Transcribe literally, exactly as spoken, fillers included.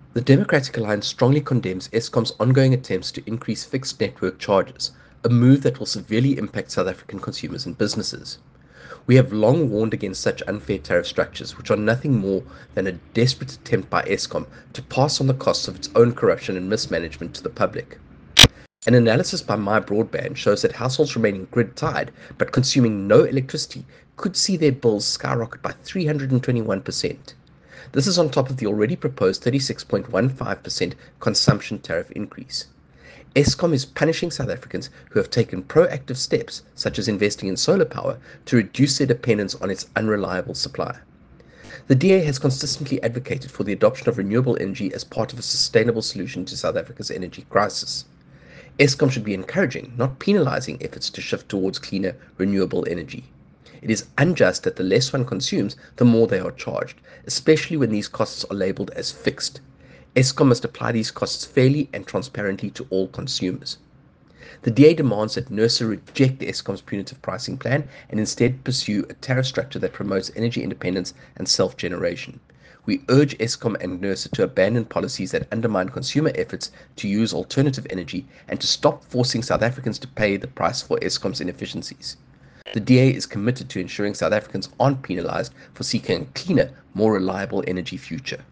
The Democratic Alliance strongly condemns Eskom's ongoing attempts to increase fixed network charges, a move that will severely impact South African consumers and businesses. We have long warned against such unfair tariff structures, which are nothing more than a desperate attempt by Eskom to pass on the costs of its own corruption and mismanagement to the public. An analysis by My Broadband shows that households remaining grid tied but consuming no electricity could see their bills skyrocket by three hundred twenty-one percent. This is on top of the already proposed thirty-six point one five percent consumption tariff increase. Eskom is punishing South Africans who have taken proactive steps, such as investing in solar power, to reduce their dependence on its unreliable supply. The D A has consistently advocated for the adoption of renewable energy as part of a sustainable solution to South Africa's energy crisis. Eskom should be encouraging, not penalizing, efforts to shift towards cleaner, renewable energy. It is unjust that the less one consumes, the more they are charged, especially when these costs are labeled as fixed. Eskom must apply these costs fairly and transparently to all consumers. The D A demands that NERSA reject Eskom's punitive pricing plan and instead pursue a tariff structure that promotes energy independence and self-generation. We urge Eskom and NERSA to abandon policies that undermine consumer efforts to use alternative energy and to stop forcing South Africans to pay the price for Eskom's inefficiencies. The D A is committed to ensuring South Africans aren't penalized for seeking a cleaner, more reliable energy future.